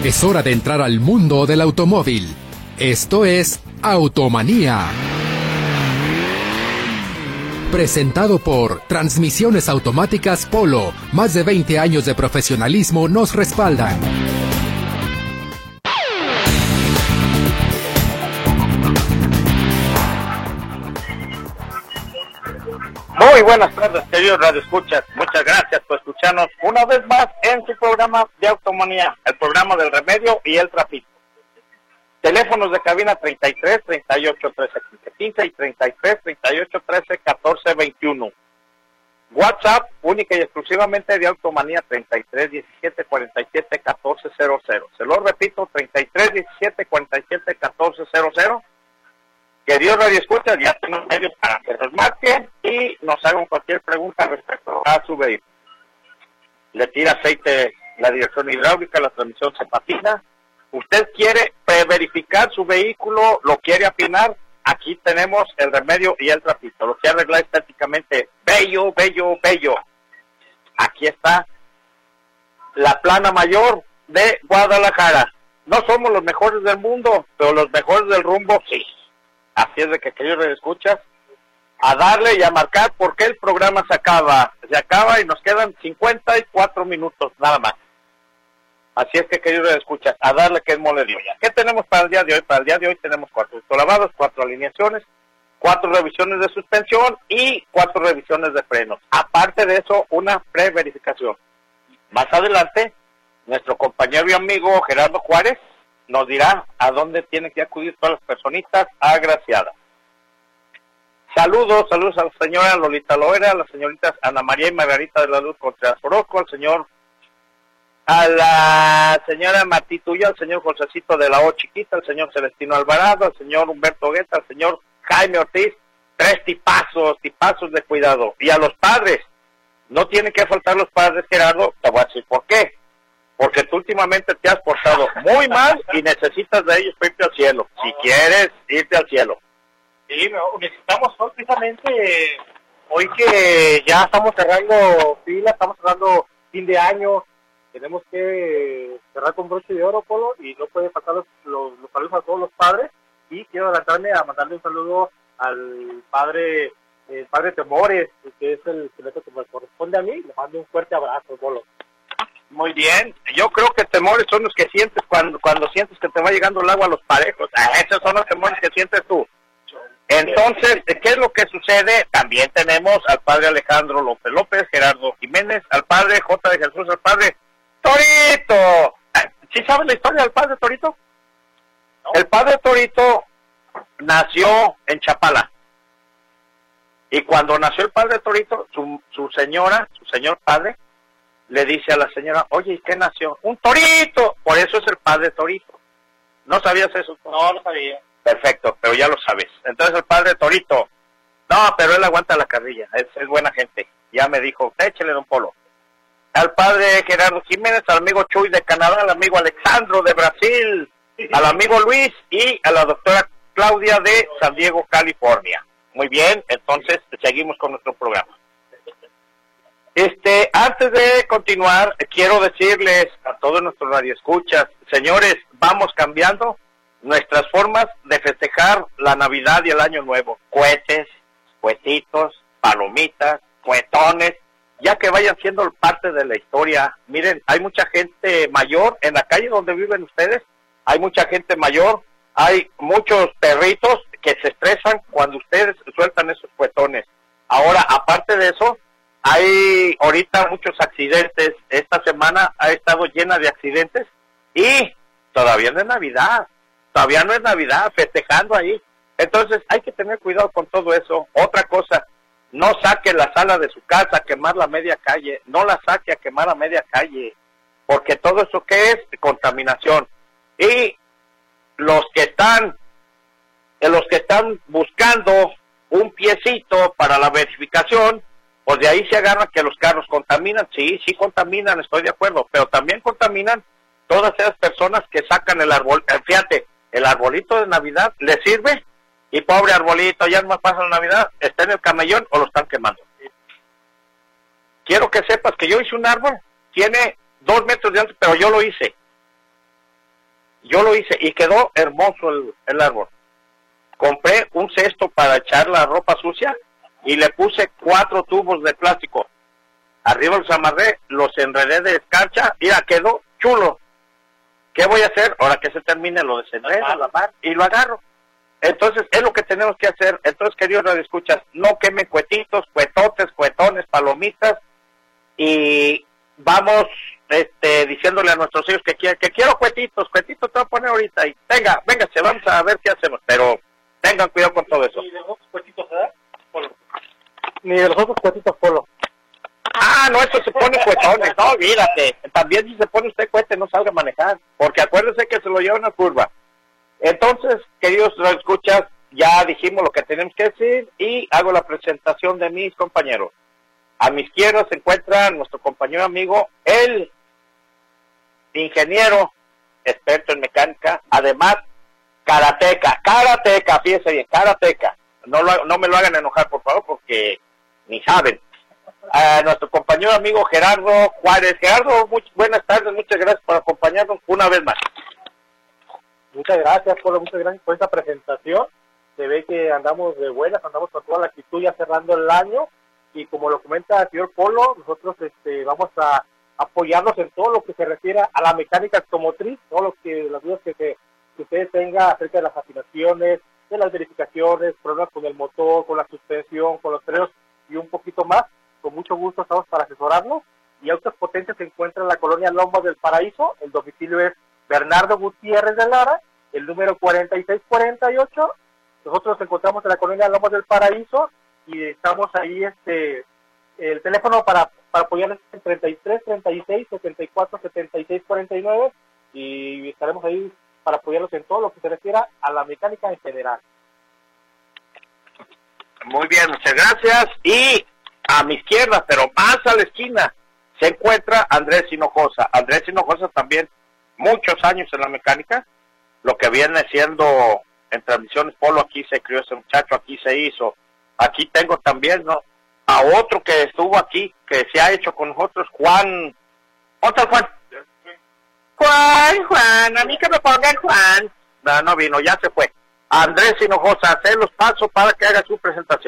Es hora de entrar al mundo del automóvil. Esto es Automanía. Presentado por Transmisiones Automáticas Polo. Más de 20 años de profesionalismo nos respaldan. Muy buenas tardes, queridos radioescuchas. Muchas gracias por escucharnos una vez más en su programa de Automanía, el programa del remedio y el trapito. Teléfonos de cabina 33 38 13 15 y 33 38 13 14 21. WhatsApp única y exclusivamente de Automanía 33 17 47 14 00. Se lo repito, 33 17 47 14 00. Queridos radioescuchas, ya tenemos medios para que nos marquen y nos hagan cualquier pregunta respecto a su vehículo. Le tira aceite la dirección hidráulica, la transmisión se patina. Usted quiere verificar su vehículo, lo quiere afinar, aquí tenemos el remedio y el trapito. Lo quiere arreglar estéticamente, bello, bello, bello. Aquí está la plana mayor de Guadalajara. No somos los mejores del mundo, pero los mejores del rumbo, sí. Así es de que, queridos escuchas, a darle y a marcar porque el programa se acaba y nos quedan 54 minutos nada más. Así es que, queridos escuchas, a darle que es mole de olla. ¿Qué tenemos para el día de hoy? Para el día de hoy tenemos 4 autolavados, 4 alineaciones, 4 revisiones de suspensión y 4 revisiones de frenos. Aparte de eso, una pre-verificación. Más adelante, nuestro compañero y amigo Gerardo Juárez nos dirá a dónde tienen que acudir todas las personitas agraciadas. Saludos a la señora Lolita Loera, a las señoritas Ana María y Margarita de la Luz Contreras Orozco, a la señora Matituya, al señor Josecito de la O Chiquita, al señor Celestino Alvarado, al señor Humberto Guetta, al señor Jaime Ortiz, 3 tipazos de cuidado. Y a los padres, no tienen que faltar los padres, Gerardo, te voy a decir por qué. Porque tú últimamente te has portado muy mal y necesitas de ellos para irte al cielo. Si quieres irte al cielo. Sí, necesitamos precisamente hoy que ya estamos cerrando fila, estamos cerrando fin de año, tenemos que cerrar con broche de oro, Polo, y no puede faltar los saludos a todos los padres. Y quiero adelantarme a mandarle un saludo al padre, el padre Temores, que es el que me corresponde a mí. Le mando un fuerte abrazo, Polo. Muy bien, yo creo que temores son los que sientes cuando sientes que te va llegando el agua a los parejos. Esos son los temores que sientes tú. Entonces, ¿qué es lo que sucede? También tenemos al padre Alejandro López López, Gerardo Jiménez, al padre J. de Jesús, al padre Torito. ¿Sí sabes la historia del padre Torito? ¿No? El padre Torito nació en Chapala. Y cuando nació el padre Torito, su señor padre, le dice a la señora, oye, ¿y qué nació? ¡Un torito! Por eso es el padre Torito. ¿No sabías eso? No, no sabía. Perfecto, pero ya lo sabes. Entonces el padre Torito, no, pero él aguanta la carrilla, es buena gente. Ya me dijo, échale, don Polo. Al padre Gerardo Jiménez, al amigo Chuy de Canadá, al amigo Alexandro de Brasil, al amigo Luis y a la doctora Claudia de San Diego, California. Muy bien, entonces seguimos con nuestro programa. Antes de continuar, quiero decirles a todos nuestros radioescuchas, señores, vamos cambiando nuestras formas de festejar la Navidad y el Año Nuevo. Cohetes, cohetitos, palomitas, cohetones, ya que vayan siendo parte de la historia. Miren, hay mucha gente mayor en la calle donde viven ustedes, hay mucha gente mayor, hay muchos perritos que se estresan cuando ustedes sueltan esos cohetones. Ahora, aparte de eso, hay ahorita muchos accidentes. Esta semana ha estado llena de accidentes y todavía no es Navidad, festejando ahí. Entonces hay que tener cuidado con todo eso. Otra cosa, no saque la sala de su casa a quemar la media calle, no la saque a quemar a media calle, porque todo eso que es contaminación. Y los que están buscando un piecito para la verificación, pues de ahí se agarra que los carros contaminan. Sí contaminan, estoy de acuerdo, pero también contaminan todas esas personas que sacan el árbol. Fíjate, el arbolito de Navidad le sirve y pobre arbolito, ya no más pasa la Navidad, está en el camellón o lo están quemando. Quiero que sepas que yo hice un árbol, tiene 2 metros de alto, pero yo lo hice. Yo lo hice y quedó hermoso el árbol. Compré un cesto para echar la ropa sucia y le puse 4 tubos de plástico. Arriba los amarré, los enredé de escarcha y ya quedó chulo. ¿Qué voy a hacer? Ahora que se termine, lo desenredo, la mar y lo agarro. Entonces, es lo que tenemos que hacer. Entonces, queridos radioescuchas, no quemen cuetitos, cuetotes, cuetones, palomitas, y vamos diciéndole a nuestros hijos que quiero cuetitos te voy a poner ahorita, y véngase, vamos a ver qué hacemos, pero tengan cuidado con todo eso. ¿Y de los otros cuetitos se da? Polo. Ni de los otros cuetitos, Polo. Ah, no, eso se pone cuetones, no, olvídate. También si se pone usted cuete, no salga a manejar, porque acuérdese que se lo lleva una curva. Entonces, queridos escuchas, ya dijimos lo que tenemos que decir y hago la presentación de mis compañeros. A mi izquierda se encuentra nuestro compañero amigo, el ingeniero, experto en mecánica, además karateca, fíjese bien, karateca. No me lo hagan enojar, por favor, porque ni saben. A nuestro compañero amigo Gerardo Juárez. Gerardo, buenas tardes, muchas gracias por acompañarnos una vez más. Muchas gracias, Polo, muchas gracias por esta presentación. Se ve que andamos de buenas, andamos con toda la actitud ya cerrando el año, y como lo comenta el señor Polo, nosotros vamos a apoyarnos en todo lo que se refiere a la mecánica automotriz, las dudas que ustedes tengan acerca de las afinaciones, de las verificaciones, problemas con el motor, con la suspensión, con los frenos y un poquito más. Con mucho gusto estamos para asesorarnos. Y Autos Potentes se encuentra en la colonia Lomas del Paraíso. El domicilio es Bernardo Gutiérrez de Lara, el número 4648. Nosotros nos encontramos en la colonia Lomas del Paraíso y estamos ahí, el teléfono para apoyarles es 33 36 74 76 49, y estaremos ahí para apoyarlos en todo lo que se refiera a la mecánica en general. Muy bien, muchas gracias. Y a mi izquierda, pero más a la esquina, se encuentra Andrés Hinojosa. Andrés Hinojosa también muchos años en la mecánica, lo que viene siendo en transmisiones Polo, aquí se crió ese muchacho, aquí se hizo. Aquí tengo también, ¿no?, a otro que estuvo aquí, que se ha hecho con nosotros, Juan. ¿Otro Juan? Juan, a mí que me pongan Juan. No vino, ya se fue. Andrés Hinojosa, hacer los pasos para que haga su presentación.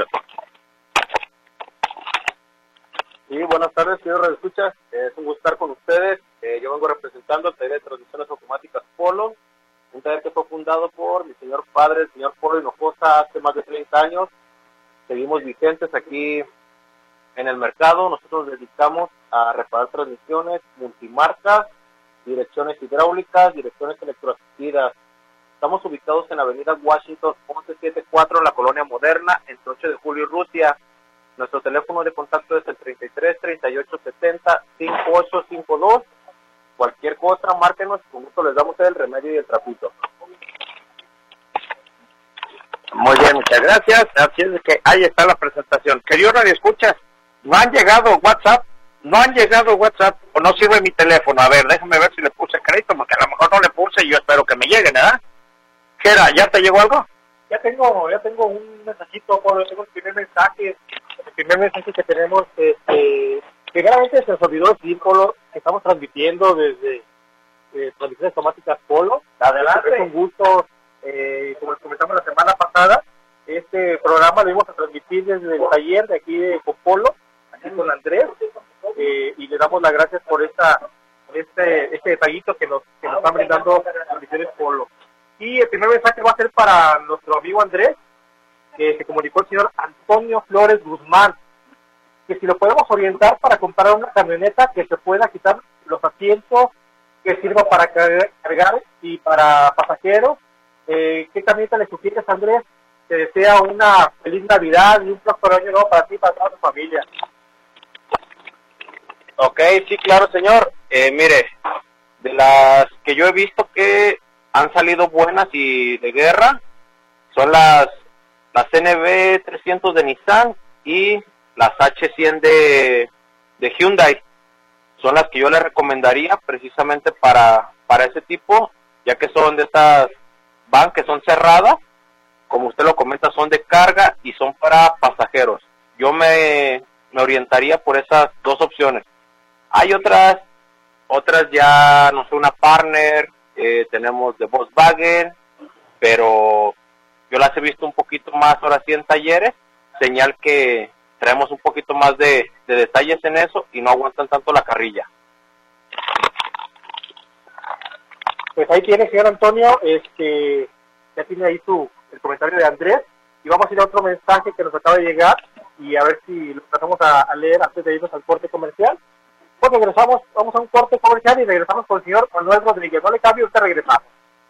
Sí, buenas tardes, señor Radio Escucha. Es un gusto estar con ustedes. Yo vengo representando el taller de transmisiones automáticas Polo, un taller que fue fundado por mi señor padre, el señor Polo Hinojosa, hace más de 30 años. Seguimos vigentes aquí en el mercado. Nosotros nos dedicamos a reparar transmisiones multimarcas, direcciones hidráulicas, direcciones electroasistidas. Estamos ubicados en la avenida Washington 1174, en la Colonia Moderna, entre 8 de julio y Rusia. Nuestro teléfono de contacto es el 33 38 70 5852. Cualquier cosa, márquenos, con gusto les damos el remedio y el trapito. Muy bien, muchas gracias. Así es que ahí está la presentación. Queridos radioescuchas, ¿no han llegado WhatsApp? ¿O no sirve mi teléfono? A ver, déjame ver si le puse crédito, porque a lo mejor no le puse y yo espero que me lleguen, ¿verdad? Gera, ¿ya te llegó algo? Ya tengo un mensajito, Polo. Tengo el primer mensaje que tenemos. Primeramente se nos olvidó decir, Polo, que estamos transmitiendo desde transmisiones automáticas Polo. Adelante. Es un gusto, como les comentamos la semana pasada, este programa lo íbamos a transmitir desde el taller de aquí de Polo, aquí con Andrés, y le damos las gracias por este detallito que nos están brindando transmisiones Polo. Y el primer mensaje va a ser para nuestro amigo Andrés, que se comunicó el señor Antonio Flores Guzmán, que si lo podemos orientar para comprar una camioneta que se pueda quitar los asientos, que sirva para cargar y para pasajeros. ¿Qué camioneta le sugieres, Andrés? Te desea una feliz Navidad y un próspero año nuevo para ti y para toda tu familia. Ok, sí, claro, señor. Mire, de las que yo he visto que han salido buenas y de guerra, son las NV 300 de Nissan y las H100 de Hyundai. Son las que yo le recomendaría precisamente para ese tipo, ya que son de estas van que son cerradas, como usted lo comenta, son de carga y son para pasajeros. Yo me orientaría por esas dos opciones. Hay otras ya, no sé, una Partner, tenemos de Volkswagen, pero yo las he visto un poquito más ahora sí en talleres, señal que traemos un poquito más de detalles en eso y no aguantan tanto la carrilla. Pues ahí tiene, señor Antonio, ya tiene ahí el comentario de Andrés, y vamos a ir a otro mensaje que nos acaba de llegar, y a ver si lo tratamos a leer antes de irnos al corte comercial. Pues regresamos, vamos a un corte comercial y regresamos con el señor Manuel Rodríguez. No le cambie, usted regresamos.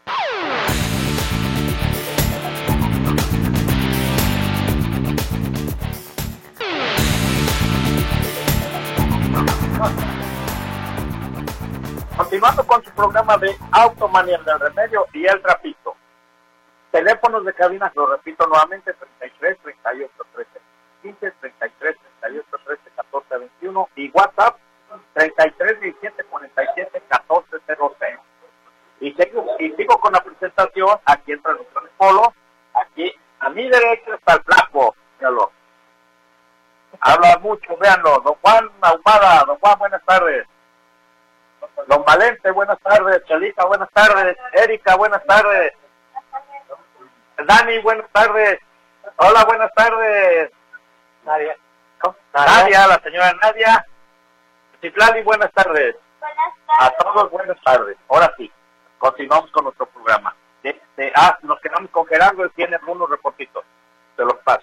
Continuando con su programa de Automanía del Remedio y el Trapito. Teléfonos de cabina, lo repito nuevamente, 33 38 13 15, 33 38 13 14 21 y WhatsApp 33 17 47 14 00. Y sigo con la presentación aquí en Transmisiones Polo. Aquí a mi derecha está el flaco, véanlo. Habla mucho, véanlo. Don Juan Ahumada, don Juan, buenas tardes. Don Valente, buenas tardes. Chalita, buenas tardes. Erika, buenas tardes. Dani, buenas tardes. Hola, buenas tardes. Nadia. Nadia, la señora Nadia. Citlali, buenas tardes. Buenas tardes. A todos, buenas tardes. Ahora sí, continuamos con nuestro programa. Nos quedamos con Gerardo, él tiene algunos reportitos. Se los paso.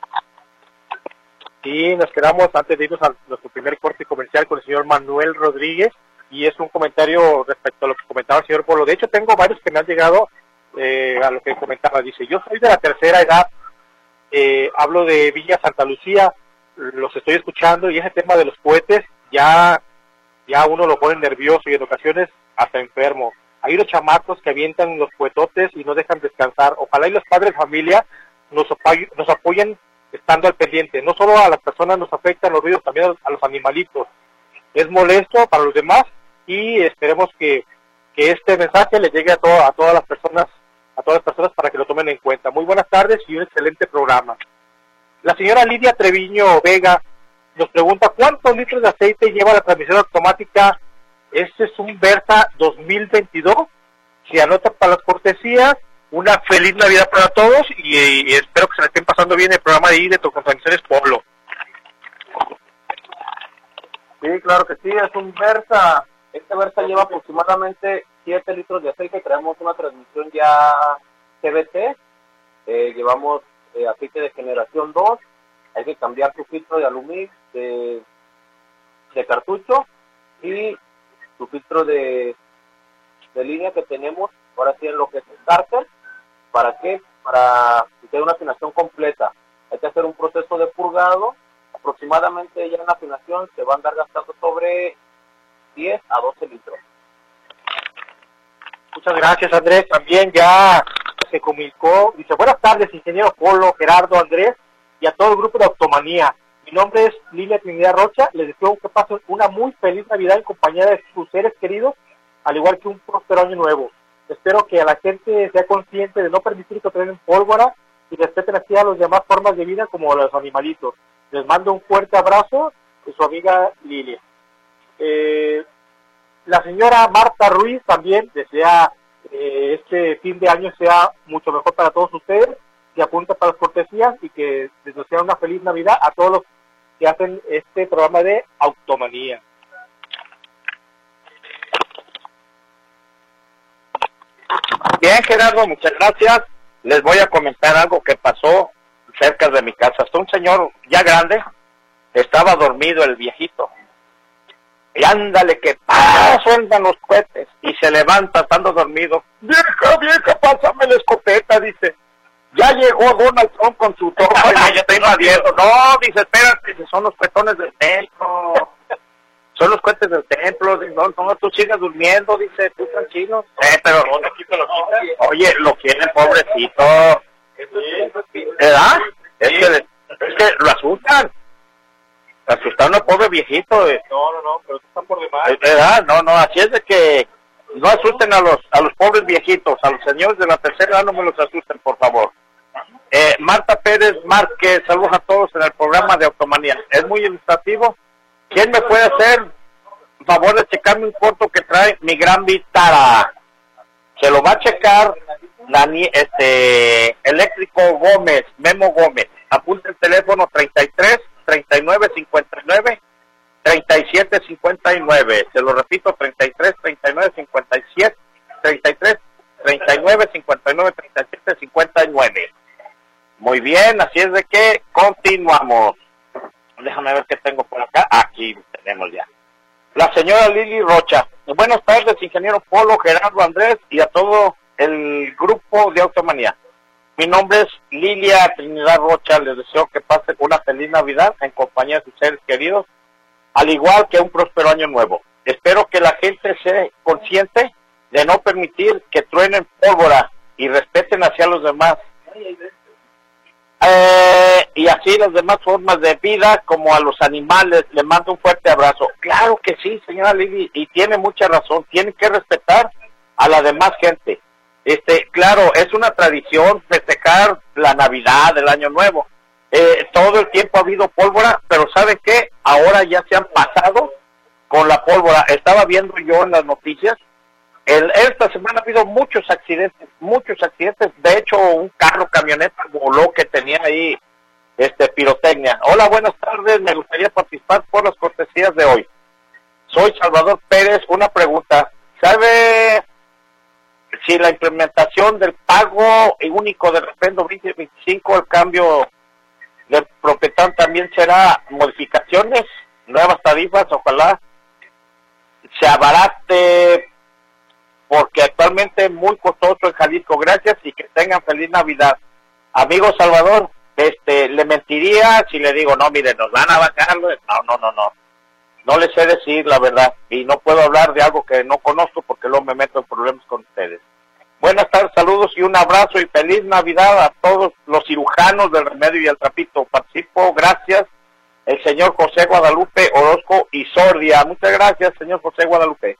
Sí, nos quedamos antes de irnos a nuestro primer corte comercial con el señor Manuel Rodríguez, y es un comentario respecto a lo que comentaba el señor Polo. De hecho, tengo varios que me han llegado a lo que comentaba. Dice, yo soy de la tercera edad, hablo de Villa Santa Lucía, los estoy escuchando, y ese tema de los cohetes ya uno lo pone nervioso y en ocasiones hasta enfermo. Hay unos chamacos que avientan los cohetotes y no dejan descansar. Ojalá y los padres de familia nos apoyen estando al pendiente. No solo a las personas nos afectan los ruidos, también a los animalitos. Es molesto para los demás, y esperemos que este mensaje le llegue a todas las personas para que lo tomen en cuenta. Muy buenas tardes y un excelente programa. La señora Lidia Treviño Vega nos pregunta, ¿cuántos litros de aceite lleva la transmisión automática? Este es un Versa 2022. Si anota para las cortesías, una feliz Navidad para todos, y espero que se la estén pasando bien el programa de IDE con Transmisiones Polo. Sí, claro que sí, es un Versa. Este Versa lleva aproximadamente 7 litros de aceite. Traemos una transmisión ya CVT. Llevamos aceite de generación 2. Hay que cambiar su filtro de aluminio de cartucho y su filtro de línea que tenemos ahora sí en lo que es starter. ¿Para qué? Para que quede una afinación completa. Hay que hacer un proceso de purgado. Aproximadamente ya en la afinación se va a andar gastando sobre 10 a 12 litros. Muchas gracias, Andrés. También ya se comunicó. Dice, buenas tardes, ingeniero Polo, Gerardo, Andrés, y a todo el grupo de Automanía. Mi nombre es Lilia Trinidad Rocha. Les deseo que pasen una muy feliz Navidad en compañía de sus seres queridos, al igual que un próspero año nuevo. Espero que la gente sea consciente de no permitir que traigan pólvora y respeten así a las demás formas de vida como los animalitos. Les mando un fuerte abrazo de su amiga Lilia. La señora Marta Ruiz también desea este fin de año sea mucho mejor para todos ustedes, que apunta para las cortesías y que les desea una feliz Navidad a todos los que hacen este programa de Automanía. Bien, Gerardo, muchas gracias. Les voy a comentar algo que pasó cerca de mi casa. Hasta un señor ya grande, estaba dormido el viejito. Y ándale que suenan los cohetes. Y se levanta estando dormido. Vieja, pásame la escopeta, dice. Ya llegó Donald Trump con su tropa y ya está invadiendo. No, dice, espérate, son los cuetones del templo. Son los cohetes del templo. No, tú sigues durmiendo, dice, tú tranquilo. Pero, oye, lo quieren, pobrecito. ¿Verdad? Es que lo asustan. Asustaron al pobre viejito. No, pero están por demás. ¿Verdad? No, así es de que no asusten a los pobres viejitos, a los señores de la tercera edad no me los asusten, por favor. Marta Pérez Márquez, saludos a todos en el programa de Automanía. Es muy ilustrativo. ¿Quién me puede hacer favor de checarme un corto que trae mi gran Vitara? Se lo va a checar Eléctrico Gómez, Memo Gómez. Apunta el teléfono 33 39 59 37 59. Se lo repito, 33 39 57 33 39 59 37 59. Muy bien, así es de que continuamos. Déjame ver qué tengo por acá. Aquí tenemos ya. La señora Lili Rocha. Buenas tardes, ingeniero Polo, Gerardo, Andrés y a todo el grupo de Automanía. Mi nombre es Lilia Trinidad Rocha. Les deseo que pasen una feliz Navidad en compañía de sus seres queridos, al igual que un próspero año nuevo. Espero que la gente sea consciente de no permitir que truenen pólvora y respeten hacia los demás. Y así las demás formas de vida, como a los animales. Le mando un fuerte abrazo. Claro que sí, señora Lili, y tiene mucha razón. Tienen que respetar a la demás gente. Claro, es una tradición festejar la Navidad, el Año Nuevo. Todo el tiempo ha habido pólvora, pero ¿saben qué? Ahora ya se han pasado con la pólvora. Estaba viendo yo en las noticias, esta semana ha habido muchos accidentes. De hecho, un carro camioneta voló que tenía ahí pirotecnia. Hola, buenas tardes, me gustaría participar por las cortesías de hoy. Soy Salvador Pérez. Una pregunta, ¿sabe si la implementación del pago único de refrendo 2025, el cambio de propietario, también será modificaciones, nuevas tarifas? Ojalá se abarate, porque actualmente es muy costoso en Jalisco. Gracias y que tengan feliz Navidad. Amigo Salvador, le mentiría si le digo, no, mire, nos van a bajarlo. No. No les sé decir la verdad y no puedo hablar de algo que no conozco porque luego me meto en problemas con ustedes. Buenas tardes, saludos y un abrazo y feliz Navidad a todos los cirujanos del Remedio y el Trapito. Participo, gracias, el señor José Guadalupe Orozco y Sordia. Muchas gracias, señor José Guadalupe.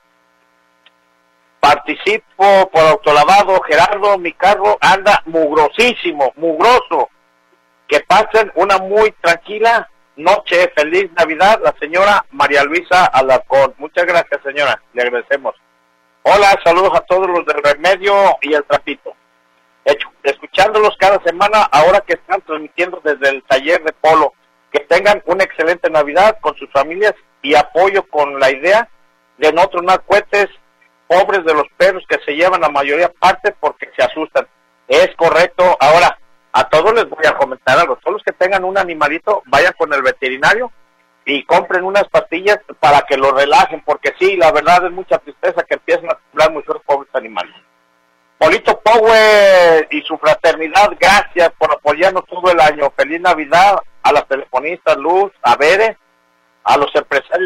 Participo por autolavado. Gerardo, mi carro anda mugrosísimo, mugroso. Que pasen una muy tranquila noche, feliz Navidad, la señora María Luisa Alarcón. Muchas gracias, señora, le agradecemos. Hola, saludos a todos los del Remedio y el Trapito. Escuchándolos cada semana, ahora que están transmitiendo desde el taller de polo. Que tengan una excelente Navidad con sus familias y apoyo con la idea de no tronar cohetes, pobres de los perros que se llevan la mayoría parte porque se asustan. Es correcto. Ahora, a todos les voy a comentar algo. Todos los que tengan un animalito, vayan con el veterinario y compren unas pastillas para que lo relajen, porque sí, la verdad es mucha tristeza que empiecen a sufrir muchos pobres animales. Polito Power y su fraternidad, gracias por apoyarnos todo el año. Feliz Navidad a las telefonistas Luz, a Bere, a los empresarios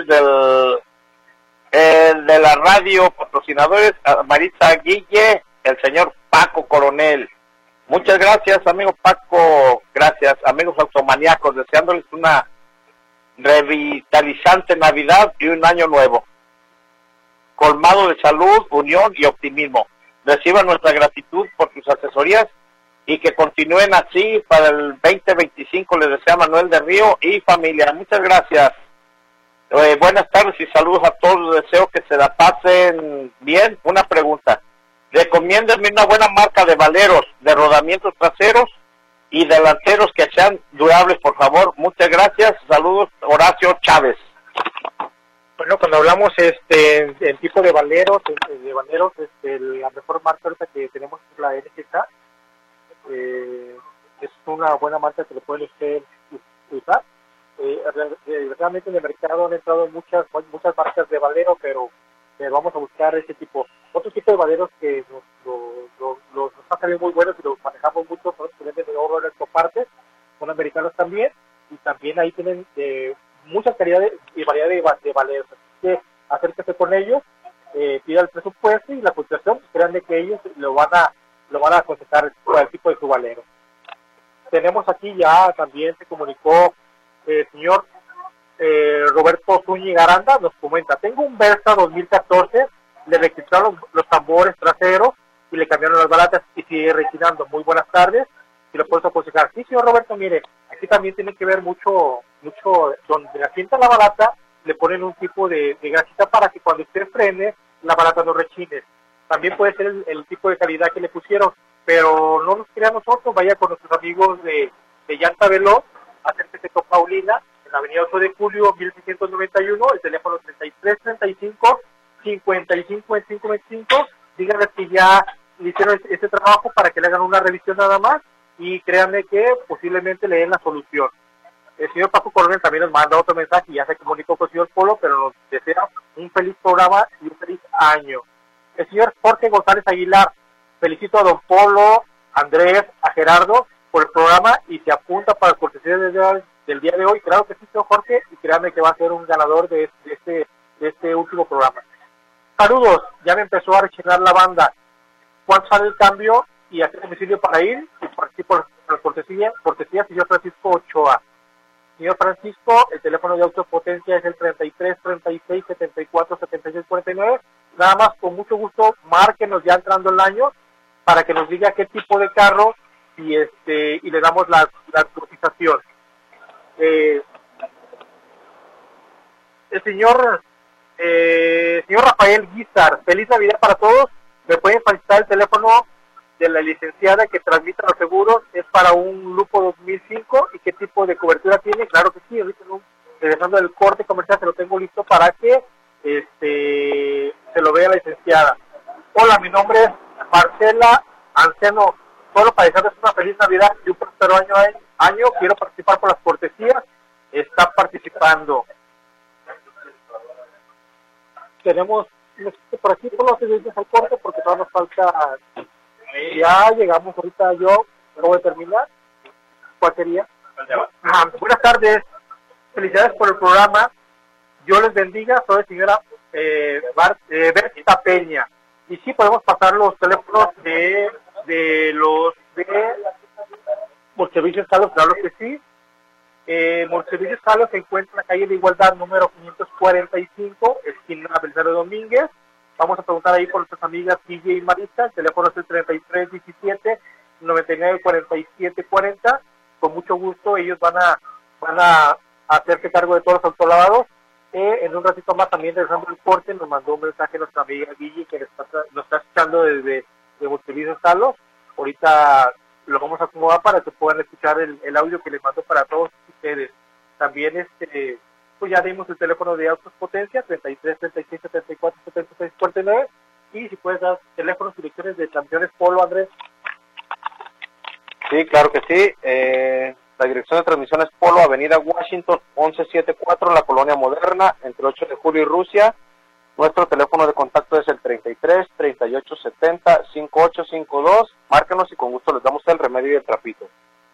de la radio, patrocinadores, a Maritza Guille, el señor Paco Coronel. Muchas gracias, amigo Paco, gracias, amigos automaníacos, deseándoles una revitalizante Navidad y un año nuevo, colmado de salud, unión y optimismo. Reciban nuestra gratitud por sus asesorías y que continúen así para el 2025, les desea Manuel de Río y familia. Muchas gracias. Buenas tardes y saludos a todos, deseo que se la pasen bien. Una pregunta, recomiéndenme una buena marca de valeros, de rodamientos traseros y delanteros que sean durables, por favor. Muchas gracias, saludos, Horacio Chávez. Bueno, cuando hablamos el tipo de valeros, la mejor marca ahorita que tenemos es la NGK. Es una buena marca que le pueden usted usar. Realmente en el mercado han entrado muchas marcas de valero, pero vamos a buscar ese tipo. Otro tipo de valeros que nos han salido muy buenos y los manejamos mucho, son los que venden de oro en partes, son americanos también, y también ahí tienen muchas calidades y variedad de valeros. Así que acérquese con ellos, pida el presupuesto y la cotización, créanme que ellos lo van a aconsejar por el tipo de su valero. Tenemos aquí ya, también se comunicó el señor Roberto Zúñiga Aranda, nos comenta, tengo un Versa 2014, le registraron los tambores traseros y le cambiaron las balatas y sigue retirando. Muy buenas tardes, si lo puedo aconsejar. Sí, señor Roberto, mire, aquí también tiene que ver mucho, donde asienta la balata, le ponen un tipo de grasita para que cuando usted frene, la balata no rechine. también puede ser el tipo de calidad que le pusieron, pero no nos crea nosotros, vaya con nuestros amigos de Llanta Veloz, acérquese con Paulina, en la avenida 8 de julio, 1691, el teléfono 3335-5525, díganles que ya le hicieron este trabajo para que le hagan una revisión nada más, y créanme que posiblemente le den la solución. El señor Paco Coronel también nos manda otro mensaje, y ya se comunicó con el señor Polo, pero nos desea un feliz programa y un feliz año. El señor Jorge González Aguilar, felicito a don Polo, Andrés, a Gerardo por el programa y se apunta para el cortesía del día de hoy. Claro que sí, señor Jorge, y créanme que va a ser un ganador de este último programa. Saludos, ya me empezó a rechinar la banda. ¿Cuánto sale el cambio y a qué domicilio para ir? Y participo por la cortesía, señor Francisco Ochoa. Señor Francisco, el teléfono de autopotencia es el 33 36 74 76 49. Nada más, con mucho gusto, márquenos ya entrando el año para que nos diga qué tipo de carro y le damos la cotización. El señor Rafael Guizar, feliz Navidad para todos. Me pueden facilitar el teléfono de la licenciada que transmite los seguros, es para un Lupo 2005 y qué tipo de cobertura tiene. Claro que sí, ahorita regresando del corte comercial se lo tengo listo para que se lo vea la licenciada. Hola, mi nombre es Marcela Anceno, solo para desearles una feliz Navidad y un próspero año. Quiero participar por las cortesías. Está participando. Tenemos por aquí por los servicios al corte porque todavía nos falta. Ya llegamos ahorita, yo acabo de terminar. ¿Cuál sería? Buenas tardes, felicidades por el programa. Yo les bendiga, soy señora Berta Peña. Y sí, podemos pasar los teléfonos de Multiservicios Salos, claro que sí. Multiservicios Salos se encuentra en la calle de Igualdad número 545, esquina Belisario Domínguez. Vamos a preguntar ahí por nuestras amigas Guille y Marisa. El teléfono es el 3317-994740. Con mucho gusto ellos van a hacerse cargo de todos los autolavados. En un ratito más, también regresando el corte, nos mandó un mensaje nuestra amiga Guille que nos está escuchando desde Multiservicios Salos. Ahorita lo vamos a acomodar para que puedan escuchar el audio que les mandó para todos ustedes. También pues ya dimos el teléfono de Autos Potencia, 33 36 74 76 49, y si puedes dar teléfonos y direcciones de transmisiones Polo, Andrés. Sí, claro que sí. La dirección de transmisiones Polo, Avenida Washington 1174, en la Colonia Moderna, entre 8 de julio y Rusia. Nuestro teléfono de contacto es el 33 38 70 5852. Márquenos y con gusto les damos el remedio y el trapito.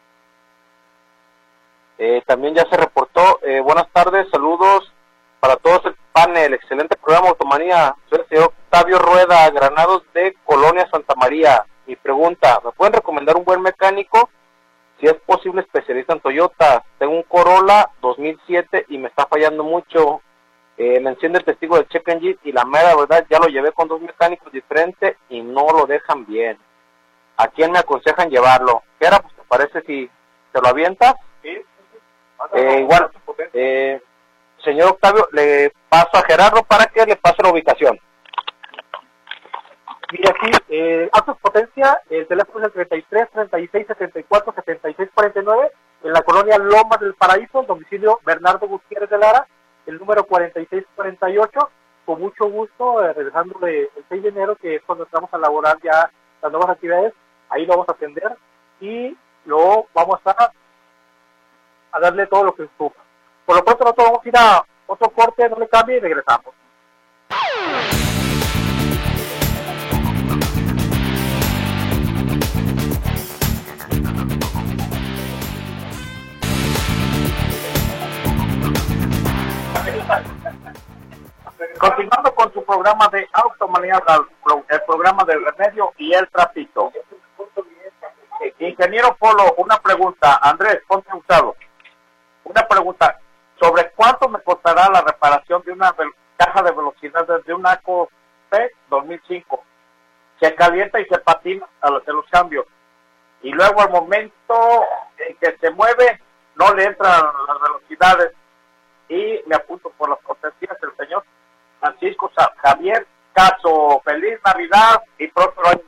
También ya se reportó. Buenas tardes, saludos para todos el panel. Excelente programa, Automanía. Soy el señor Octavio Rueda, Granados de Colonia Santa María. Mi pregunta, ¿me pueden recomendar un buen mecánico? Si es posible, especialista en Toyota. Tengo un Corolla 2007 y me está fallando mucho. Me enciende el testigo del check engine y la mera verdad ya lo llevé con dos mecánicos diferentes y no lo dejan bien. ¿A quién me aconsejan llevarlo? ¿Qué era? Pues, ¿te parece si te lo avientas? Sí. Igual, señor Octavio, le paso a Gerardo para que le pase la ubicación. Mira aquí, Autos Potencia, el teléfono es el 33 36 74 76 49, en la colonia Lomas del Paraíso, domicilio Bernardo Gutiérrez de Lara, el número 4648. Con mucho gusto, regresando el 6 de enero, que es cuando estamos a laborar ya las nuevas actividades, ahí lo vamos a atender y luego vamos a darle todo lo que estuvo. Por lo pronto nosotros vamos a ir a otro corte, no le cambie y regresamos. Continuando con su programa de Automanía, el programa del remedio y el trapito. Ingeniero Polo, una pregunta. Andrés, ponte usado. Una pregunta. ¿Sobre cuánto me costará la reparación de una caja de velocidades de un ACO P 2005? Se calienta y se patina a los cambios. Y luego al momento en que se mueve, no le entran las velocidades. Y me apunto por las cortesías del señor Francisco Javier caso. Feliz Navidad y próspero año.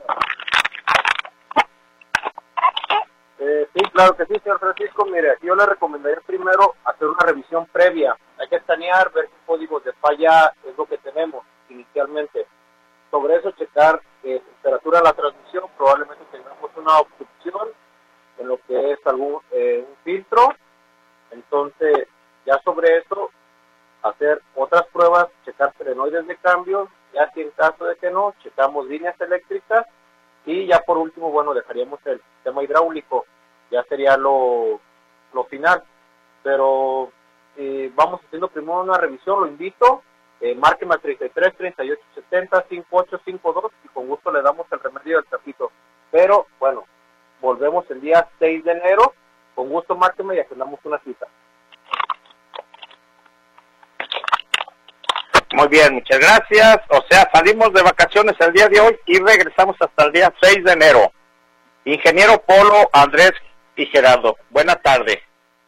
Sí, claro que sí, señor Francisco. Mire, yo le recomendaría primero hacer una revisión previa. Hay que escanear, ver qué códigos de falla es lo que tenemos inicialmente. Sobre eso, checar temperatura de la transmisión. Probablemente tengamos una obstrucción en lo que es un filtro. Entonces, ya sobre eso, hacer otras pruebas, checar solenoides de cambio. Ya si en caso de que no, checamos líneas eléctricas. Y ya por último, bueno, dejaríamos el sistema hidráulico. Ya sería lo final. Pero vamos haciendo primero una revisión, lo invito. Márqueme al 33 38 70 5852 y con gusto le damos el remedio del trapito. Pero bueno, volvemos el día 6 de enero. Con gusto márqueme y agendamos una cita. Muy bien, muchas gracias. O sea, salimos de vacaciones el día de hoy y regresamos hasta el día 6 de enero. Ingeniero Polo, Andrés y Gerardo, buena tarde.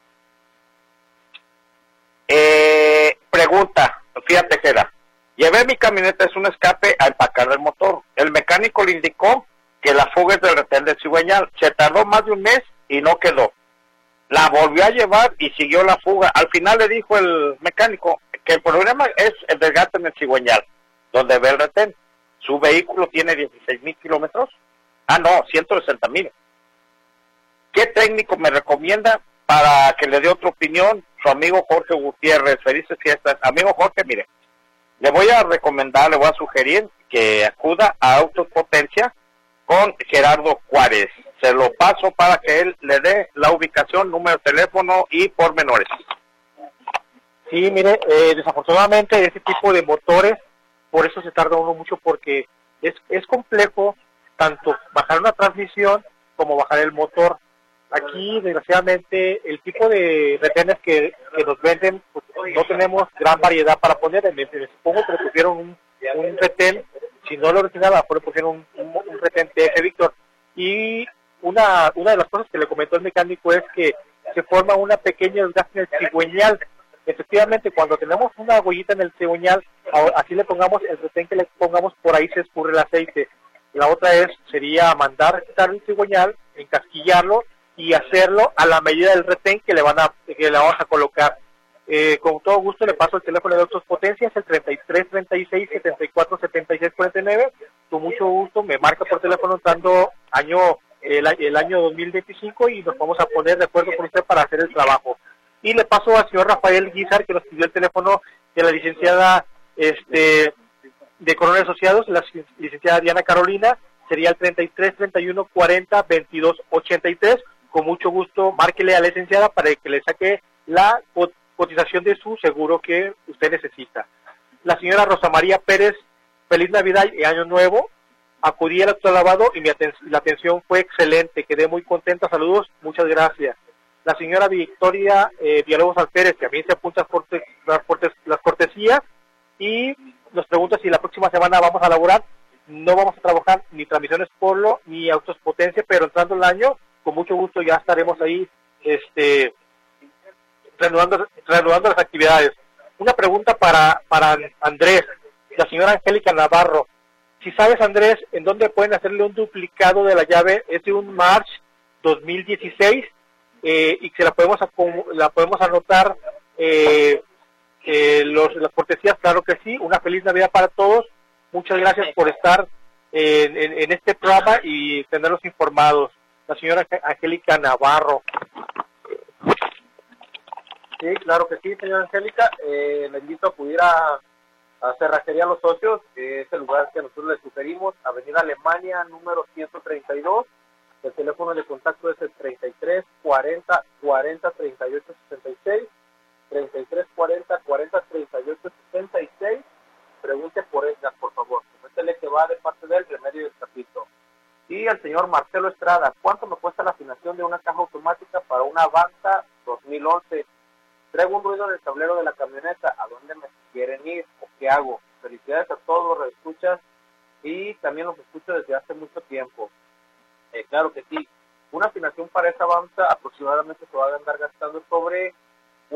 Pregunta, fíjate, Gerardo. Llevé mi camioneta, es un escape, a empacar el motor. El mecánico le indicó que la fuga es del retén del cigüeñal. Se tardó más de un mes y no quedó. La volvió a llevar y siguió la fuga. Al final le dijo el mecánico que el problema es el desgaste en el cigüeñal, donde ve el retén. Su vehículo tiene 16,000 kilómetros. Ah, no, 160,000. ¿Qué técnico me recomienda para que le dé otra opinión? Su amigo Jorge Gutiérrez. Felices fiestas. Amigo Jorge, mire, le voy a recomendar, le voy a sugerir que acuda a Autos Potencia con Gerardo Juárez. Se lo paso para que él le dé la ubicación, número de teléfono y pormenores. Sí, mire, desafortunadamente ese tipo de motores, por eso se tarda uno mucho, porque es complejo tanto bajar una transmisión como bajar el motor. Aquí, desgraciadamente, el tipo de retenes que nos venden, pues, no tenemos gran variedad para poner. Me supongo que le pusieron un retén, si no lo original, le pusieron un retén TF Víctor. Y una de las cosas que le comentó el mecánico es que se forma una pequeña desgaste en el cigüeñal. Efectivamente, cuando tenemos una huellita en el cigüeñal, así le pongamos el retén que le pongamos, por ahí se escurre el aceite. La otra sería mandar quitar el cigüeñal, encasquillarlo y hacerlo a la medida del retén que le vamos a colocar. Con todo gusto le paso el teléfono de Autos Potencias, el 33 36 74 76 49. Con mucho gusto me marca por teléfono entrando el año 2025 y nos vamos a poner de acuerdo con usted para hacer el trabajo. Y le paso al señor Rafael Guizar, que nos pidió el teléfono de la licenciada de Coronel Asociados, la licenciada Diana Carolina. Sería el 33 31 40 22 83. Con mucho gusto, márquele a la licenciada para que le saque la cotización de su seguro que usted necesita. La señora Rosa María Pérez, feliz Navidad y Año Nuevo. Acudí al autolavado y la atención fue excelente. Quedé muy contenta. Saludos, muchas gracias. La señora Victoria Villalobos Alférez, que a mí se apunta las cortesías y nos pregunta si la próxima semana vamos a laborar. No vamos a trabajar ni transmisiones Polo ni Autos Potencia, pero entrando el año, con mucho gusto ya estaremos ahí reanudando las actividades. Una pregunta para Andrés, la señora Angélica Navarro. Si sabes, Andrés, en dónde pueden hacerle un duplicado de la llave, es de un March 2016, y que la podemos anotar las cortesías, claro que sí. Una feliz Navidad para todos. Muchas gracias por estar en este programa y tenerlos informados. La señora Angélica Navarro. Sí, claro que sí, señora Angélica. Le invito a acudir a Cerrajería Los Socios, es el lugar que nosotros le sugerimos, Avenida Alemania, número 132. El teléfono de contacto es el 33 40 40 38 66, 33 40 40 38 66. Pregunte por Edgar, por favor. Coméntele que va de parte del remedio del trapito. Y al señor Marcelo Estrada, ¿cuánto me cuesta la afinación de una caja automática para una Avanza 2011? Traigo un ruido en el tablero de la camioneta, ¿a dónde me quieren ir o qué hago? Felicidades a todos los escuchas y también los escucho desde hace mucho tiempo. Claro que sí, una afinación para esa Avanza aproximadamente se va a andar gastando sobre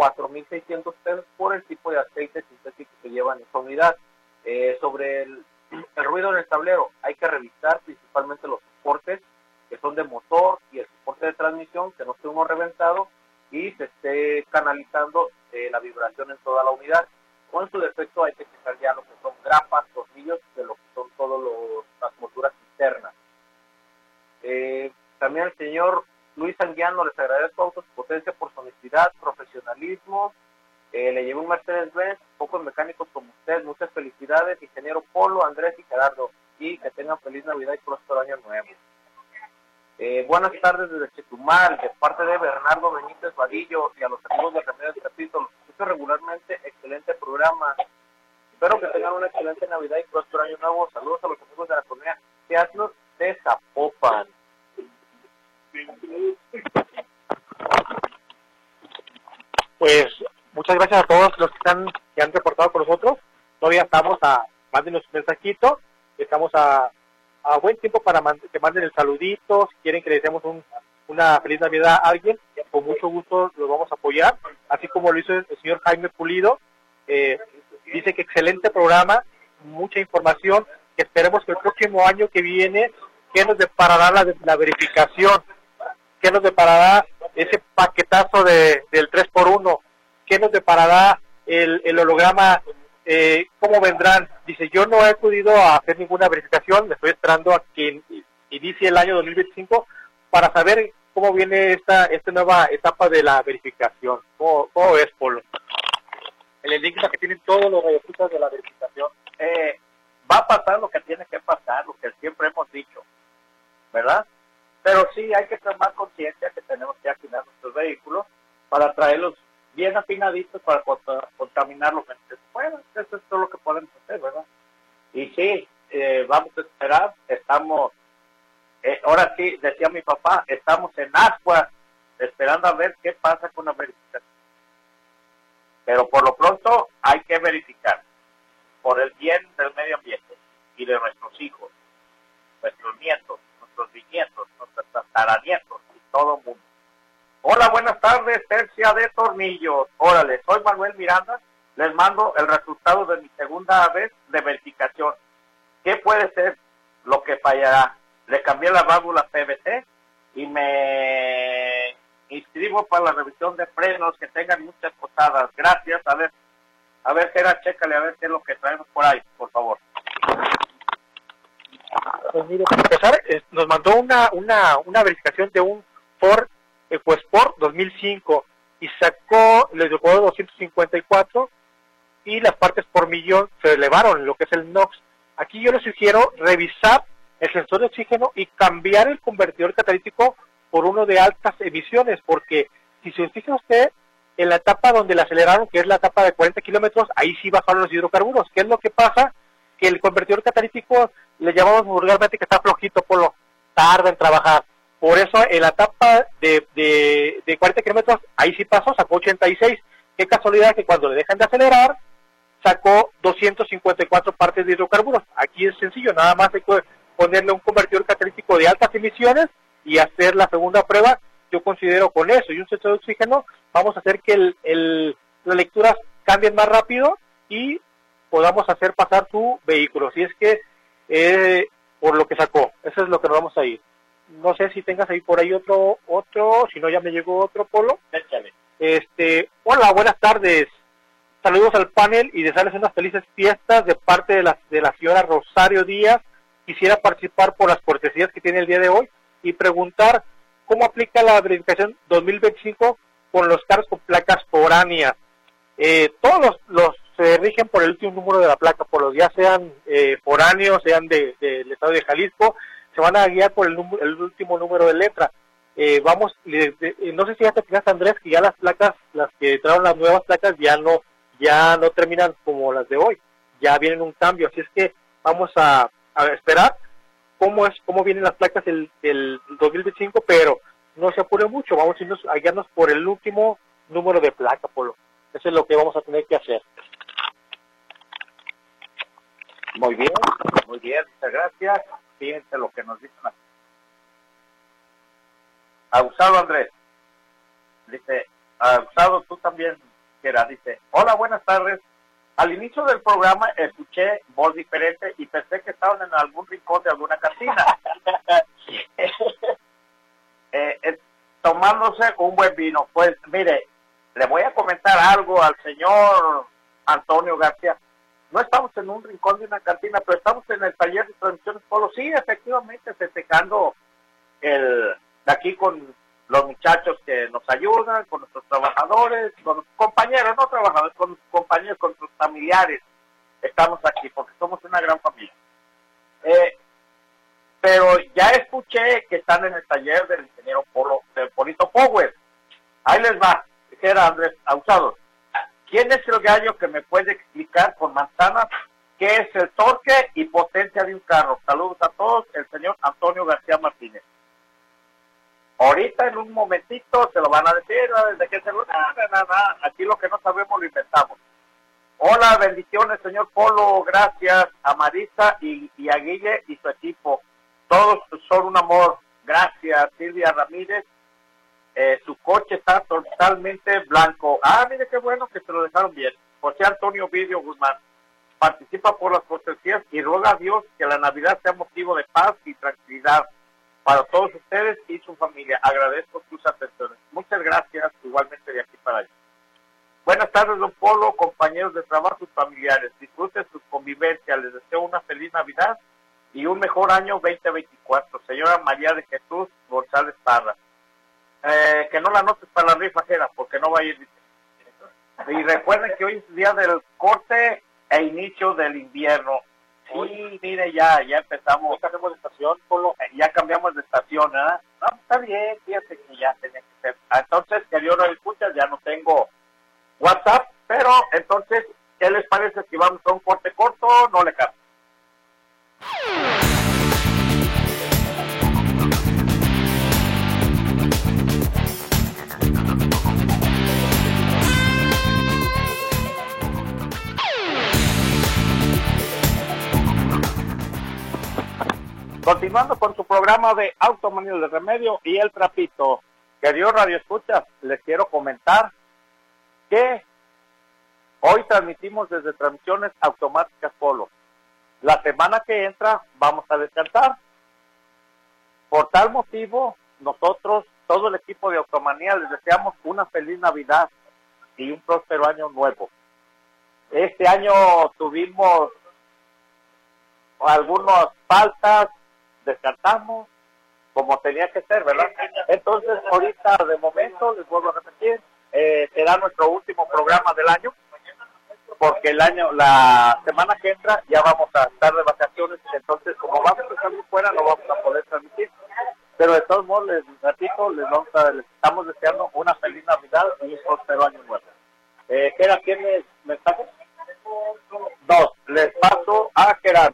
4,600 pesos por el tipo de aceite sintético que llevan en esa unidad. Sobre El ruido en el tablero, hay que revisar principalmente los soportes que son de motor y el soporte de transmisión, que no esté uno reventado y se esté canalizando la vibración en toda la unidad. O en su defecto hay que checar ya lo que son grapas, tornillos, de lo que son todas las molduras internas. También al señor Luis Anguiano les agradezco Autos Potencia por su honestidad, profesionalismo. Le llevé un Mercedes-Benz, pocos mecánicos como usted, muchas felicidades, ingeniero Polo, Andrés y Gerardo, y que tengan feliz Navidad y próspero año nuevo. Buenas tardes desde Chetumal, de parte de Bernardo Benítez Vadillo y a los amigos de Remedios Trapito. Los escucho regularmente, excelente programa. Espero que tengan una excelente Navidad y próspero año nuevo. Saludos a los amigos de la comunidad Teatro de Zapopan. Pues muchas gracias a todos los que han reportado con nosotros. Todavía estamos mándenos un mensajito, estamos a buen tiempo para que manden el saludito. Si quieren que le deseemos una feliz Navidad a alguien, con mucho gusto los vamos a apoyar, así como lo hizo el señor Jaime Pulido. Dice que excelente programa, mucha información, que esperemos que el próximo año que viene, que nos deparará la verificación, que nos deparará ese paquetazo del 3x1, que nos deparará el holograma, cómo vendrán. Dice, yo no he acudido a hacer ninguna verificación, me estoy esperando a que inicie el año 2025 para saber cómo viene esta nueva etapa de la verificación. ¿Cómo es, Polo? El enigma que tienen todos los radioescuchas de la verificación. Va a pasar lo que tiene que pasar, lo que siempre hemos dicho, ¿verdad? Pero sí hay que tomar conciencia que tenemos que afinar nuestros vehículos para traerlos bien afinaditos para contaminar lo que se pueda. Eso es todo lo que podemos hacer, ¿verdad? Y sí, vamos a esperar, estamos, ahora sí, decía mi papá, estamos en ascuas, esperando a ver qué pasa con la verificación. Pero por lo pronto hay que verificar, por el bien del medio ambiente y de nuestros hijos, nuestros nietos, nuestros bisnietos, nuestros tataranietos y todo el mundo. Hola, buenas tardes, Tercia de Tornillos. Órale, soy Manuel Miranda, les mando el resultado de mi segunda vez de verificación. ¿Qué puede ser lo que fallará? Le cambié la válvula PVC y me inscribo para la revisión de frenos, que tengan muchas posadas. Gracias, a ver, Gera, chécale, a ver qué es lo que traemos por ahí, por favor. Pues mire, para empezar, nos mandó una verificación de un Ford EcoSport 2005 y sacó, le dio 254 y las partes por millón se elevaron, lo que es el NOx. Aquí yo les sugiero revisar el sensor de oxígeno y cambiar el convertidor catalítico por uno de altas emisiones, porque si se fija usted, en la etapa donde le aceleraron, que es la etapa de 40 kilómetros, ahí sí bajaron los hidrocarburos. ¿Qué es lo que pasa? Que el convertidor catalítico le llamamos vulgarmente que está flojito, tarda en trabajar. Por eso en la etapa de 40 kilómetros, ahí sí pasó, sacó 86. Qué casualidad que cuando le dejan de acelerar, sacó 254 partes de hidrocarburos. Aquí es sencillo, nada más hay que ponerle un convertidor catalítico de altas emisiones y hacer la segunda prueba. Yo considero con eso y un sensor de oxígeno vamos a hacer que las lecturas cambien más rápido y podamos hacer pasar su vehículo. Si es que por lo que sacó, eso es lo que nos vamos a ir. No sé si tengas ahí por ahí otro, si no ya me llegó otro, Polo. Échale. Hola, buenas tardes. Saludos al panel y desearles unas felices fiestas de parte de la señora Rosario Díaz. Quisiera participar por las cortesías que tiene el día de hoy y preguntar cómo aplica la verificación 2025 con los carros con placas foráneas. Todos los se rigen por el último número de la placa, por los ya sean foráneos, sean del estado de Jalisco, se van a guiar por el último número de letra. No sé si ya te fijaste, Andrés, que ya las placas, las que traen las nuevas placas ya no terminan como las de hoy, ya vienen un cambio, así es que vamos a esperar cómo vienen las placas del 2025, pero no se apure mucho, vamos a guiarnos por el último número de placa, Polo. Eso es lo que vamos a tener que hacer. Muy bien, muchas gracias. Fíjense lo que nos dicen aquí. Abusado Andrés, dice, abusado tú también, Gera, dice, hola, buenas tardes, Al inicio del programa escuché voz diferente y pensé que estaban en algún rincón de alguna cantina. Tomándose un buen vino. Pues mire, le voy a comentar algo al señor Antonio García. No estamos en un rincón de una cantina, pero estamos en el taller de transmisiones Polo. Sí, efectivamente, festejando de aquí con los muchachos que nos ayudan, con nuestros trabajadores, con nuestros compañeros, no trabajadores, con nuestros compañeros, con nuestros familiares. Estamos aquí porque somos una gran familia. Pero ya escuché que están en el taller del ingeniero Polo, del Polito Power. Ahí les va, dijera Andrés Ausado. ¿Quién es el gallo que me puede explicar con manzanas qué es el torque y potencia de un carro? Saludos a todos, el señor Antonio García Martínez. Ahorita en un momentito se lo van a decir, desde que se lo... Nada, aquí lo que no sabemos lo inventamos. Hola, bendiciones, señor Polo, gracias a Marisa y a Guille y su equipo. Todos son un amor. Gracias, Silvia Ramírez. Su coche está totalmente blanco. Ah, mire qué bueno que se lo dejaron bien. José Antonio Vidio Guzmán. Participa por las cortesías y ruega a Dios que la Navidad sea motivo de paz y tranquilidad para todos ustedes y su familia. Agradezco sus atenciones. Muchas gracias, igualmente de aquí para allá. Buenas tardes, don Polo, compañeros de trabajo y familiares. Disfruten su convivencia. Les deseo una feliz Navidad y un mejor año 2024. Señora María de Jesús González Parra. Que no la anotes para la rifa, Jera, porque no va a ir. Y recuerden que hoy es día del corte e inicio del invierno. Sí, mire, ya empezamos. Ya cambiamos de estación, Polo. Ya cambiamos de estación, ¿eh? No, está bien, fíjate que ya tenía que ser. Entonces, que yo no escucha, ya no tengo WhatsApp, pero entonces, ¿qué les parece si vamos a un corte corto? No le cambio. Continuando con su programa de Automanía de Remedio y el Trapito, queridos radioescuchas, les quiero comentar que hoy transmitimos desde Transmisiones Automáticas Polo. La semana que entra vamos a descansar. Por tal motivo, nosotros, todo el equipo de Automanía, les deseamos una feliz Navidad y un próspero año nuevo. Este año tuvimos algunas faltas, descartamos como tenía que ser, ¿verdad? Entonces, ahorita de momento, les vuelvo a repetir, será nuestro último programa del año, porque la semana que entra ya vamos a estar de vacaciones, entonces como vamos a estar fuera no vamos a poder transmitir, pero de todos modos, les estamos deseando una feliz Navidad y un próspero año nuevo. ¿Tienes mensajes? Dos, les paso a Gerardo.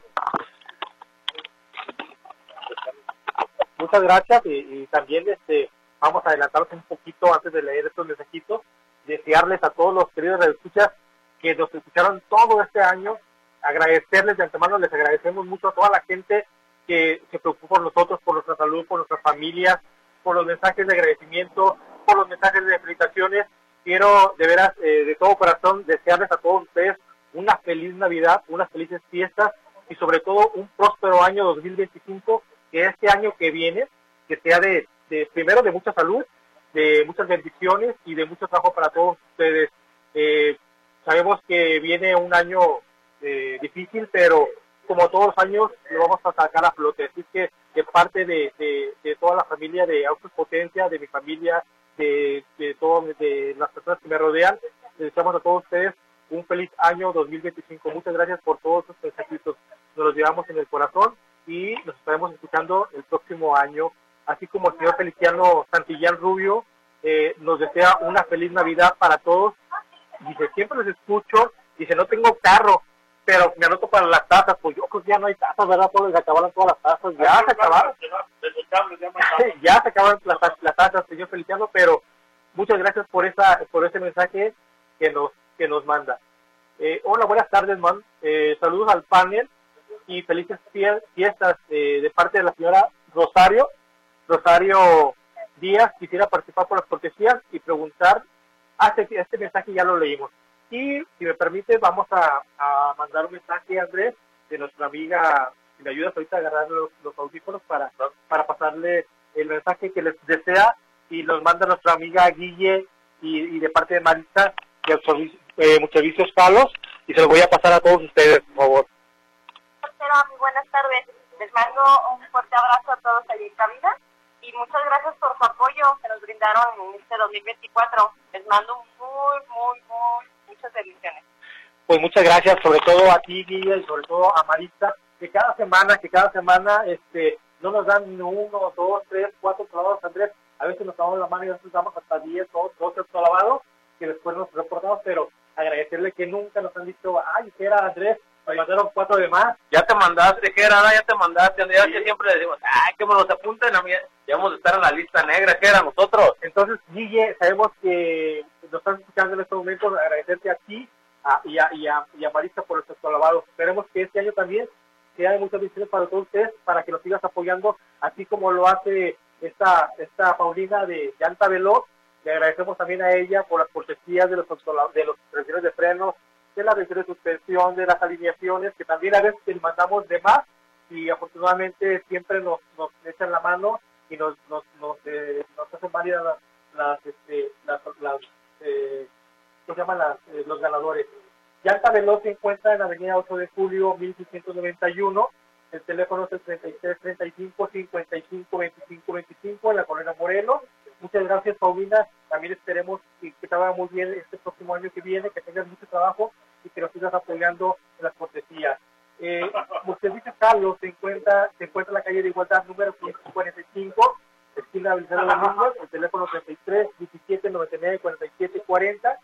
Muchas gracias y también vamos a adelantarnos un poquito antes de leer estos mensajitos, desearles a todos los queridos radioescuchas que nos escucharon todo este año, agradecerles de antemano, les agradecemos mucho a toda la gente que se preocupó por nosotros, por nuestra salud, por nuestras familias, por los mensajes de agradecimiento, por los mensajes de felicitaciones. Quiero de veras, de todo corazón, desearles a todos ustedes una feliz Navidad, unas felices fiestas y sobre todo un próspero año 2025, que este año que viene, que sea de primero de mucha salud, de muchas bendiciones y de mucho trabajo para todos ustedes. Sabemos que viene un año difícil, pero como todos los años lo vamos a sacar a flote. Así que de parte de toda la familia de Autos Potencia, de mi familia, de las personas que me rodean, les deseamos a todos ustedes un feliz año 2025. Muchas gracias por todos sus mensajitos. Nos los llevamos en el corazón y nos estaremos escuchando el próximo año, así como el señor Feliciano Santillán Rubio nos desea una feliz Navidad para todos. Dice, siempre los escucho, dice, no tengo carro, pero me anoto para las tazas. Pues yo creo que ya no hay tazas, ¿verdad? Todos les acabaron todas las tazas, ya se acabaron. Ya se acabaron las tazas, señor Feliciano, pero muchas gracias por ese mensaje que nos manda. Hola, buenas tardes, man. Saludos al panel y felices fiestas de parte de la señora Rosario Díaz. Quisiera participar por las cortesías y preguntar, este mensaje ya lo leímos. Y si me permite, vamos a mandar un mensaje, Andrés, de nuestra amiga, si me ayudas ahorita a agarrar los audífonos para pasarle el mensaje que les desea, y nos manda nuestra amiga Guille y de parte de Marisa de Multiservicios Carlos, y se los voy a pasar a todos ustedes, por favor. Muy buenas tardes. Les mando un fuerte abrazo a todos allí en cabina y muchas gracias por su apoyo que nos brindaron en este 2024. Les mando muchas bendiciones. Pues muchas gracias, sobre todo a ti, Guille, y sobre todo a Marisa, que cada semana no nos dan 1, 2, 3, 4 clavados, Andrés. A veces nos damos la mano y a veces damos hasta 10 o 12 clavados, que después nos reportamos, pero agradecerle que nunca nos han dicho, ay, que era Andrés, me mandaron 4 de más. Ya te mandaste, Gerardo, ya te mandaste, Andrés, sí. Que siempre decimos, ay, que me los apunten a mí, ya vamos a estar en la lista negra, que era nosotros. Entonces, Guille, sabemos que nos están escuchando en estos momentos, agradecerte a ti y a Marisa por estos colaborados. Esperemos que este año también sea de muchas bendiciones para todos ustedes, para que nos sigas apoyando, así como lo hace esta Paulina de Llanta Veloz. Le agradecemos también a ella por las cortesías de los revisiones de frenos, de las revisiones de suspensión, de las alineaciones, que también a veces les mandamos de más, y afortunadamente siempre nos echan la mano y nos hacen válidas los ganadores. Llanta Veloz se encuentra en la avenida 8 de julio 1691. El teléfono es el 33 35 55 25 25 en la colonia Morelos. Muchas gracias, Paulina. También esperemos que te vaya muy bien este próximo año que viene, que tengas mucho trabajo y que nos sigas apoyando en las cortesías. Multiservicios Carlos se encuentra en la calle de Igualdad número 545, esquina Belisario Domínguez, el teléfono 33 17 99 47 40.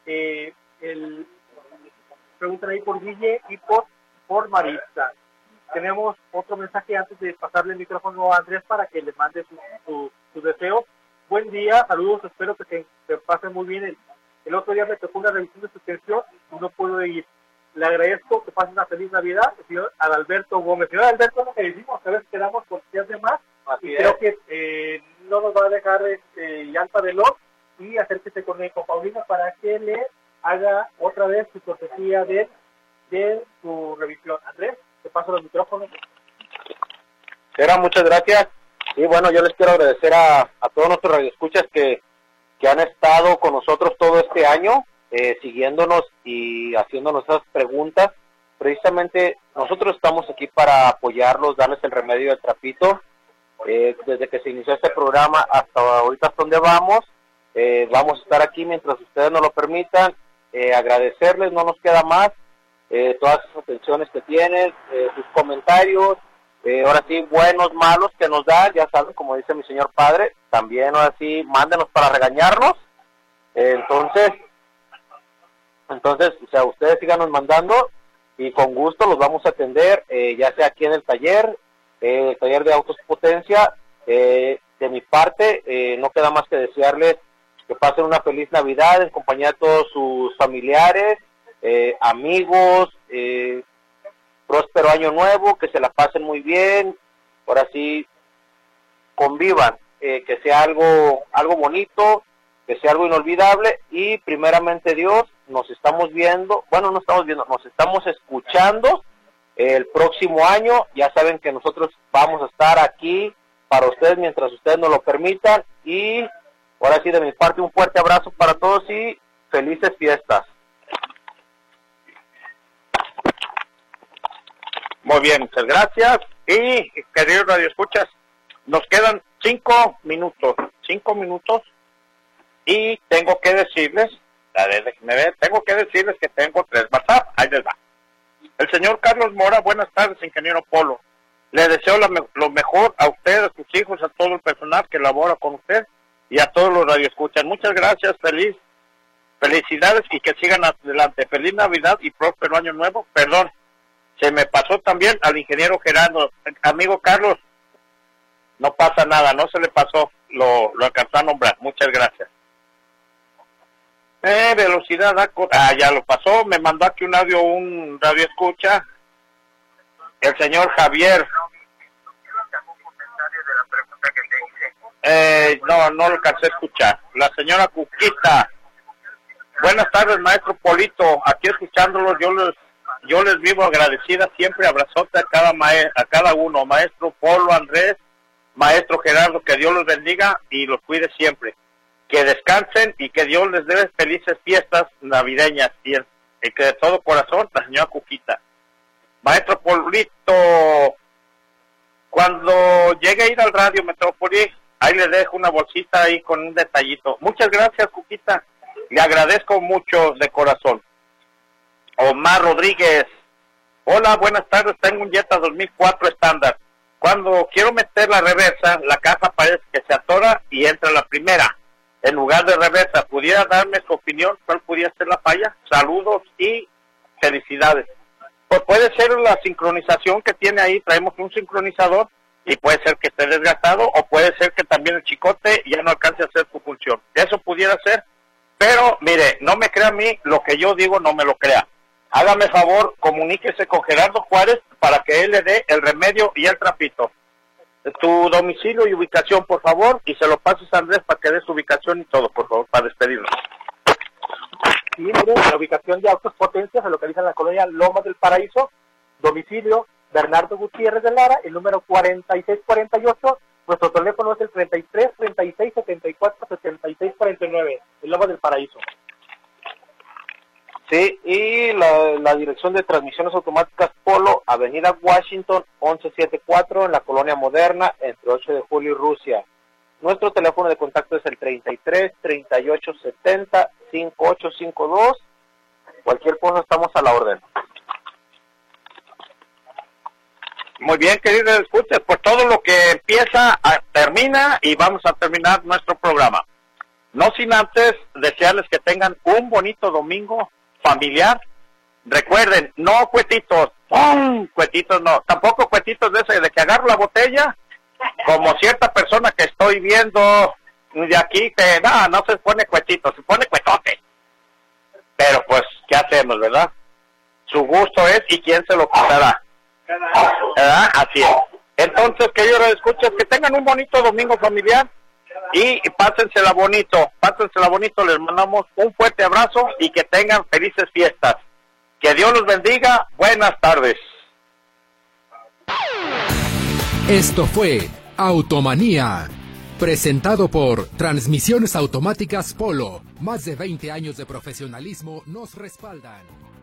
Preguntan ahí por Guille y por Marisa. Tenemos otro mensaje antes de pasarle el micrófono a Andrés para que le mande sus deseos. Buen día, saludos, espero que se pasen muy bien. El otro día me tocó una revisión de suspensión y no puedo ir. Le agradezco que pasen una feliz Navidad, el señor Adalberto Gómez. Señor Adalberto, lo que decimos, a veces quedamos por días de más, y creo que no nos va a dejar Llanta Veloz, y acérquese con Paulina para que le haga otra vez su cortesía de su revisión. Andrés, te paso los micrófonos. Muchas gracias. Y bueno, yo les quiero agradecer a todos nuestros radioescuchas que han estado con nosotros todo este año, siguiéndonos y haciéndonos esas preguntas. Precisamente nosotros estamos aquí para apoyarlos, darles el remedio del trapito. Desde que se inició este programa hasta ahorita, hasta donde vamos a estar aquí mientras ustedes nos lo permitan. Agradecerles, no nos queda más, todas sus atenciones que tienen, sus comentarios, ahora sí, buenos, malos que nos dan, ya saben, como dice mi señor padre, también ahora sí, mándenos para regañarnos. Entonces, o sea, ustedes síganos mandando y con gusto los vamos a atender, ya sea aquí en el taller de Autos Potencia. De mi parte, no queda más que desearles que pasen una feliz Navidad en compañía de todos sus familiares, amigos, próspero año nuevo, que se la pasen muy bien, ahora sí, convivan, que sea algo bonito, que sea algo inolvidable, y primeramente Dios, nos estamos escuchando el próximo año. Ya saben que nosotros vamos a estar aquí para ustedes mientras ustedes nos lo permitan, y ahora sí, de mi parte, un fuerte abrazo para todos y felices fiestas. Muy bien, muchas gracias. Y, queridos radioescuchas, nos quedan 5 minutos, y tengo que decirles, que tengo 3 WhatsApp. Ahí les va. El señor Carlos Mora, buenas tardes, ingeniero Polo. Le deseo lo mejor a usted, a sus hijos, a todo el personal que labora con usted y a todos los radioescuchas. Muchas gracias, felicidades y que sigan adelante. Feliz Navidad y próspero año nuevo. Perdón, se me pasó también al ingeniero Gerardo. Amigo Carlos, no pasa nada, no se le pasó, lo alcanzó a nombrar. Muchas gracias. Velocidad, ya lo pasó, me mandó aquí un audio, un radioescucha, el señor Javier. No lo alcancé a escuchar. La señora Cuquita, Buenas tardes, maestro Polito. Aquí escuchándolos, yo les vivo agradecida siempre. Abrazote a cada uno. Maestro Polo, Andrés, maestro Gerardo, que Dios los bendiga y los cuide siempre. Que descansen y que Dios les dé felices fiestas navideñas. Y que de todo corazón, la señora Cuquita. Maestro Polito, cuando llegue a ir al radio Metrópoli, ahí le dejo una bolsita ahí con un detallito. Muchas gracias, Cuquita. Le agradezco mucho de corazón. Omar Rodríguez. Hola, buenas tardes. Tengo un Jetta 2004 estándar. Cuando quiero meter la reversa, la caja parece que se atora y entra la primera. En lugar de reversa, ¿pudiera darme su opinión? ¿Cuál pudiera ser la falla? Saludos y felicidades. Pues puede ser la sincronización que tiene ahí. Traemos un sincronizador y puede ser que esté desgastado o puede ser que también el chicote ya no alcance a hacer su función. Eso pudiera ser. Pero, mire, no me crea a mí, lo que yo digo no me lo crea. Hágame favor, comuníquese con Gerardo Juárez para que él le dé el remedio y el trapito. Tu domicilio y ubicación, por favor, y se lo pases a Andrés para que dé su ubicación y todo, por favor, para despedirnos. Sí, mire, la ubicación de Autos Potencia se localiza en la colonia Lomas del Paraíso, domicilio Bernardo Gutiérrez de Lara, el número 4648. Nuestro teléfono es el 33 36 74 76 49, en Lomas del Paraíso. Sí, y la dirección de transmisiones automáticas Polo, Avenida Washington, 1174, en la Colonia Moderna, entre 8 de julio y Rusia. Nuestro teléfono de contacto es el 33 38 70 5852. Cualquier cosa estamos a la orden. Muy bien, queridos escuchas, pues todo lo que empieza termina y vamos a terminar nuestro programa. No sin antes desearles que tengan un bonito domingo familiar. Recuerden, no cuetitos, cuetitos no, tampoco cuetitos de ese de que agarro la botella, como cierta persona que estoy viendo de aquí que no se pone cuetito, se pone cuetote. Pero pues, ¿qué hacemos, verdad? Su gusto es y quién se lo quitará. ¿Verdad? Así es. Entonces, queridos escuchas, que tengan un bonito domingo familiar y pásensela bonito, les mandamos un fuerte abrazo y que tengan felices fiestas. Que Dios los bendiga, buenas tardes. Esto fue Automanía, presentado por Transmisiones Automáticas Polo. Más de 20 años de profesionalismo nos respaldan.